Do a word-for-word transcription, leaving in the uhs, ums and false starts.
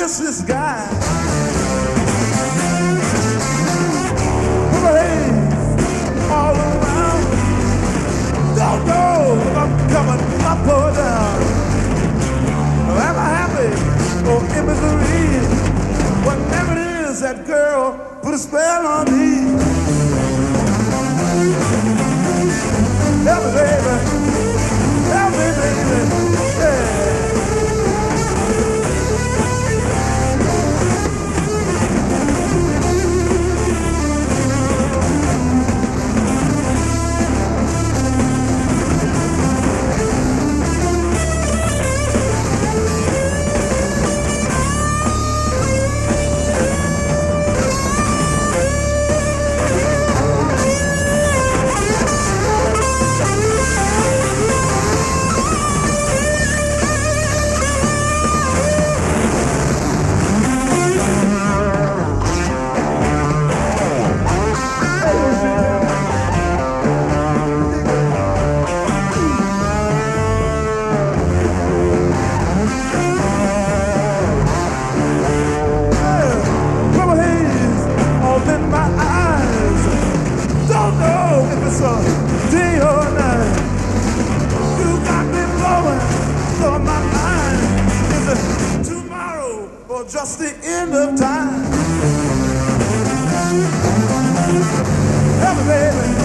miss this guy. Purple haze all around. Don't know if I'm coming up or down. Am I happy or in misery? Whatever it is, that girl put a spell on me. Help me, baby. Help me, baby. Yeah. Just the end of time. Help me, baby.